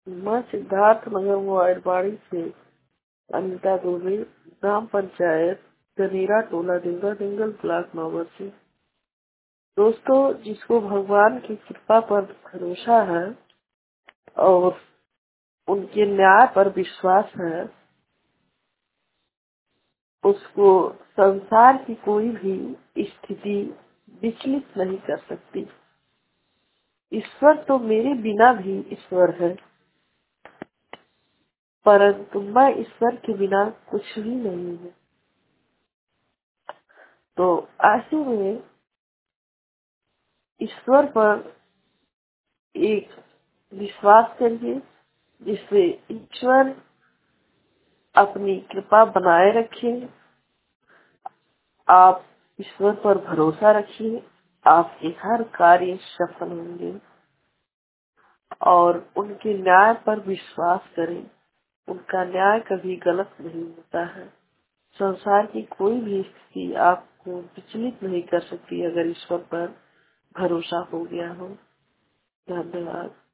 मैं सिद्धार्थ नगर मोबाइलबाड़ी से अनिता दुबे, ग्राम पंचायत गनेरा टोला दिंगल दिंगल ब्लॉक नंबर से। दोस्तों, जिसको भगवान की कृपा पर भरोसा है और उनके न्याय पर विश्वास है, उसको संसार की कोई भी स्थिति विचलित नहीं कर सकती। ईश्वर तो मेरे बिना भी ईश्वर है, परंतु मैं ईश्वर के बिना कुछ भी नहीं हूँ। तो ऐसे में ईश्वर पर एक विश्वास करिए, जिससे ईश्वर अपनी कृपा बनाए रखे। आप ईश्वर पर भरोसा रखिए, आपके हर कार्य सफल होंगे और उनके न्याय पर विश्वास करें। उनका न्याय कभी गलत नहीं होता है। संसार की कोई भी स्थिति आपको विचलित नहीं कर सकती अगर ईश्वर पर भरोसा हो गया हो। धन्यवाद।